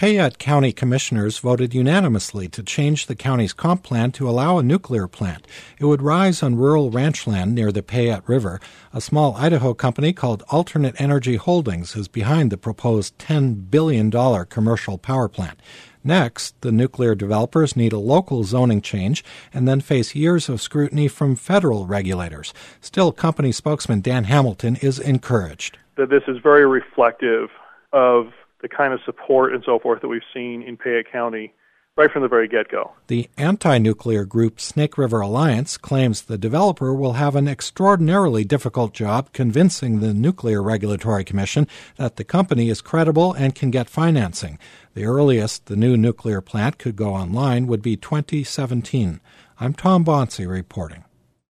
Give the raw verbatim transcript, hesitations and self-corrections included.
Payette County commissioners voted unanimously to change the county's comp plan to allow a nuclear plant. It would rise on rural ranch land near the Payette River. A small Idaho company called Alternate Energy Holdings is behind the proposed ten billion dollars commercial power plant. Next, the nuclear developers need a local zoning change and then face years of scrutiny from federal regulators. Still, company spokesman Dan Hamilton is encouraged. That this is very reflective of the kind of support and so forth that we've seen in Payette County right from the very get-go. The anti-nuclear group Snake River Alliance claims the developer will have an extraordinarily difficult job convincing the Nuclear Regulatory Commission that the company is credible and can get financing. The earliest the new nuclear plant could go online would be twenty seventeen. I'm Tom Bonsi reporting.